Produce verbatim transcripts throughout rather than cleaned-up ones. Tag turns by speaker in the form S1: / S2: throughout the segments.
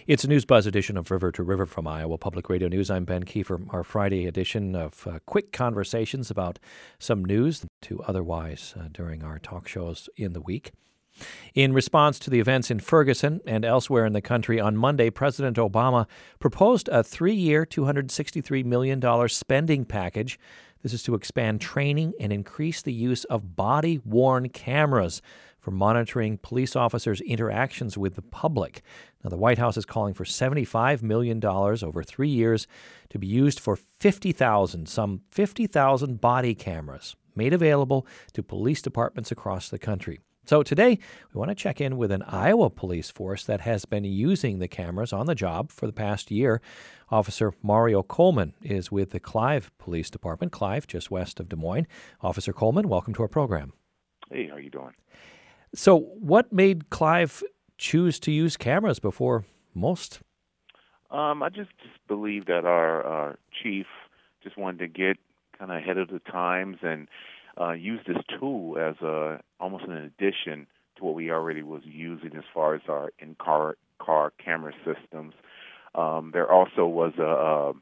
S1: It's a News Buzz edition of River to River from Iowa Public Radio News. I'm Ben Kiefer. Our Friday edition of uh, quick conversations about some news to otherwise uh, during our talk shows in the week. In response to the events in Ferguson and elsewhere in the country, on Monday, President Obama proposed a three-year, two hundred sixty-three million dollars spending package. This is to expand training and increase the use of body-worn cameras for monitoring police officers' interactions with the public. Now, the White House is calling for seventy-five million dollars over three years to be used for fifty thousand, some fifty thousand body cameras made available to police departments across the country. So today, we want to check in with an Iowa police force that has been using the cameras on the job for the past year. Officer Mario Coleman is with the Clive Police Department, Clive, just west of Des Moines. Officer Coleman, welcome to our program.
S2: Hey, how you doing?
S1: So what made Clive choose to use cameras before most?
S2: Um, I just, just believe that our, our chief just wanted to get kind of ahead of the times and uh, use this tool as a, almost an addition to what we already was using as far as our in-car car camera systems. Um, there also was, a, a,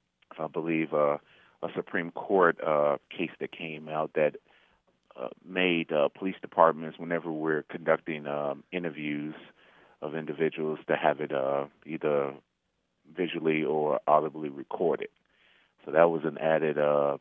S2: I believe, a, a Supreme Court uh, case that came out that Uh, made uh, police departments, whenever we're conducting um, interviews of individuals, to have it uh, either visually or audibly recorded. So that was an added uh,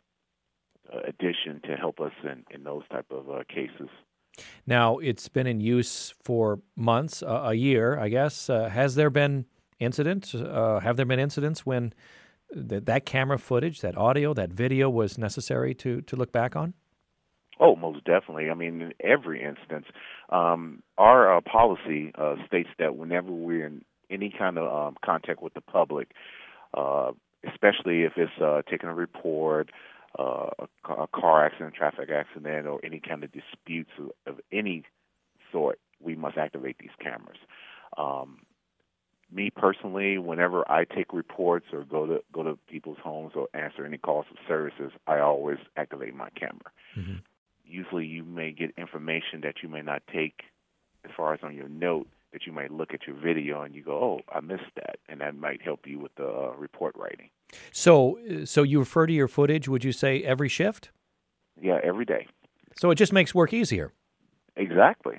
S2: addition to help us in, in those type of uh, cases.
S1: Now, it's been in use for months, uh, a year, I guess. Uh, has there been incidents? Uh, have there been incidents when th- that camera footage, that audio, that video was necessary to, to look back on?
S2: Oh, most definitely. I mean, in every instance, um, our uh, policy uh, states that whenever we're in any kind of um, contact with the public, uh, especially if it's uh, taking a report, uh, a, ca- a car accident, traffic accident, or any kind of disputes of, of any sort, we must activate these cameras. Um, me personally, whenever I take reports or go to go to people's homes or answer any calls for services, I always activate my camera. Mm-hmm. Usually you may get information that you may not take as far as on your note, that you might look at your video and you go, oh, I missed that, and that might help you with the uh, report writing.
S1: So so you refer to your footage, would you say, every shift?
S2: Yeah, every day.
S1: So it just makes work easier.
S2: Exactly.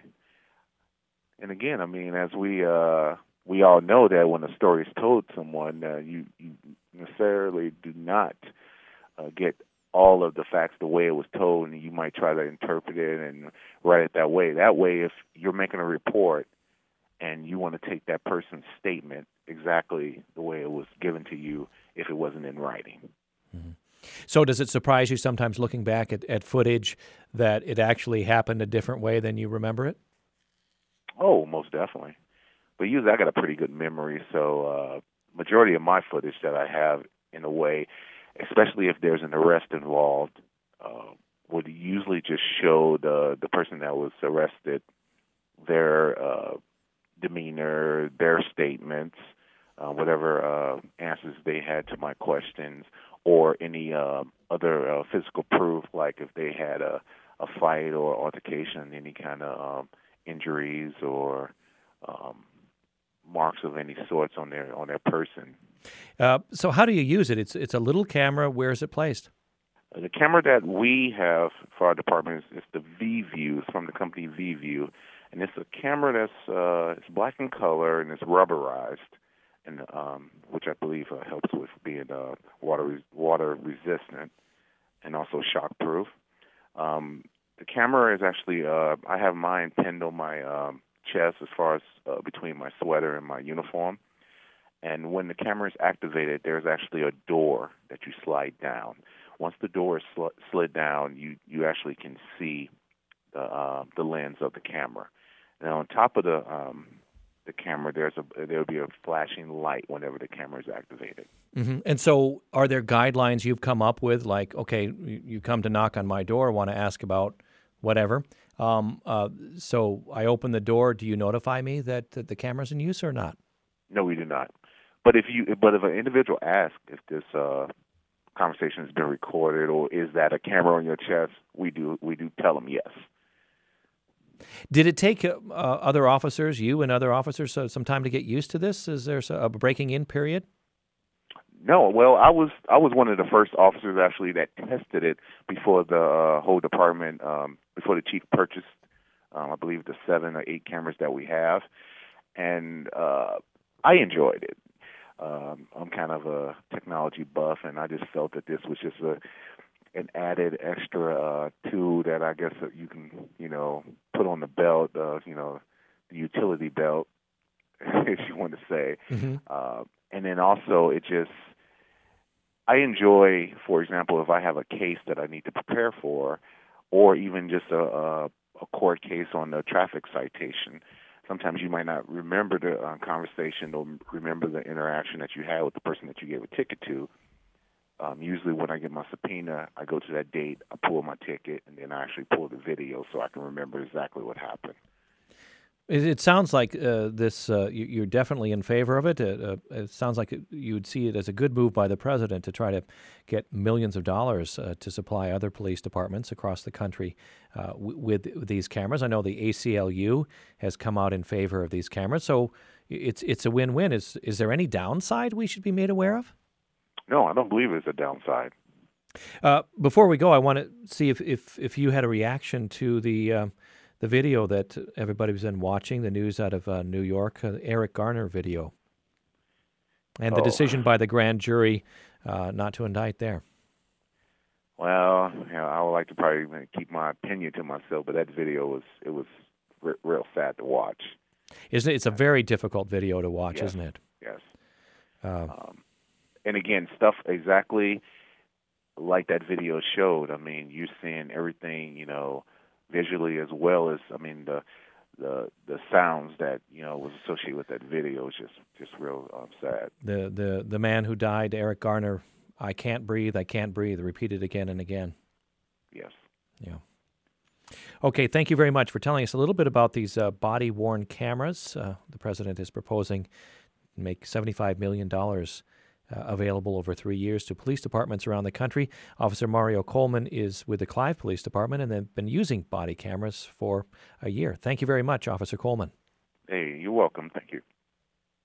S2: And again, I mean, as we uh, we all know that when a story is told to someone, uh, you, you necessarily do not uh, get all of the facts the way it was told, and you might try to interpret it and write it that way. That way, if you're making a report and you want to take that person's statement exactly the way it was given to you if it wasn't in writing.
S1: Mm-hmm. So does it surprise you sometimes looking back at, at footage that it actually happened a different way than you remember it?
S2: Oh, most definitely. But usually I got a pretty good memory, so uh, majority of my footage that I have, in a way, especially if there's an arrest involved, uh, would usually just show the the person that was arrested, their uh, demeanor, their statements, uh, whatever uh, answers they had to my questions, or any uh, other uh, physical proof, like if they had a, a fight or altercation, any kind of um, injuries or um, marks of any sorts on their on their person.
S1: Uh, so how do you use it? It's it's a little camera. Where is it placed?
S2: Uh, the camera that we have for our department is, is the V-View. It's from the company V-View, and it's a camera that's uh, it's black in color and it's rubberized, and um, which I believe uh, helps with being uh, water re- water resistant and also shockproof. Um, the camera is actually uh, I have mine pinned on my um, chest as far as uh, between my sweater and my uniform. And when the camera is activated, there's actually a door that you slide down. Once the door is sl- slid down, you, you actually can see the uh, the lens of the camera. And on top of the um, the camera, there's a there'll be a flashing light whenever the camera is activated.
S1: Mm-hmm. And so, are there guidelines you've come up with? Like, okay, you come to knock on my door, want to ask about whatever. Um, uh, so I open the door. Do you notify me that, that the camera's in use or not?
S2: No, we do not. But if you, but if an individual asks if this uh, conversation has been recorded or is that a camera on your chest, we do we do tell them yes.
S1: Did it take uh, uh, other officers, you and other officers, uh, some time to get used to this? Is there a breaking in period?
S2: No, well, I was I was one of the first officers actually that tested it before the uh, whole department, um, before the chief purchased, um, I believe, the seven or eight cameras that we have, and uh, I enjoyed it. Um, I'm kind of a technology buff, and I just felt that this was just a an added extra uh, tool that I guess that you can, you know, put on the belt, uh, you know, the utility belt, if you want to say.
S1: Mm-hmm.
S2: Uh, and then also it just, I enjoy, for example, if I have a case that I need to prepare for, or even just a, a, a court case on a traffic citation. Sometimes you might not remember the uh, conversation or remember the interaction that you had with the person that you gave a ticket to. Um, usually when I get my subpoena, I go to that date, I pull my ticket, and then I actually pull the video so I can remember exactly what happened.
S1: It, it sounds like uh, this. Uh, you, you're definitely in favor of it. Uh, uh, it sounds like you would see it as a good move by the president to try to get millions of dollars uh, to supply other police departments across the country uh, w- with, with these cameras. I know the A C L U has come out in favor of these cameras, so it's it's a win-win. Is is there any downside we should be made aware of?
S2: No, I don't believe it's a downside.
S1: Uh, before we go, I want to see if, if, if you had a reaction to the uh, the video that everybody's been watching, the news out of uh, New York, uh, the Eric Garner video, and the
S2: oh.
S1: decision by the grand jury uh, not to indict there.
S2: Well, you know, I would like to probably keep my opinion to myself, but that video was it was re- real sad to watch.
S1: Isn't it? It's a very difficult video to watch,
S2: yes.
S1: isn't it?
S2: Yes.
S1: Uh,
S2: um, and again, stuff exactly like that video showed. I mean, you're seeing everything, you know, visually as well as, I mean, the the the sounds that, you know, was associated with that video is just just real um, sad.
S1: the the the man who died, Eric Garner, I can't breathe, I can't breathe, repeated again and again.
S2: Yes.
S1: Yeah. Okay, thank you very much for telling us a little bit about these uh, body-worn cameras. Uh, the president is proposing to make seventy-five million dollars uh, available over three years to police departments around the country. Officer Mario Coleman is with the Clive Police Department and they've been using body cameras for a year. Thank you very much, Officer Coleman.
S2: Hey, you're welcome. Thank you.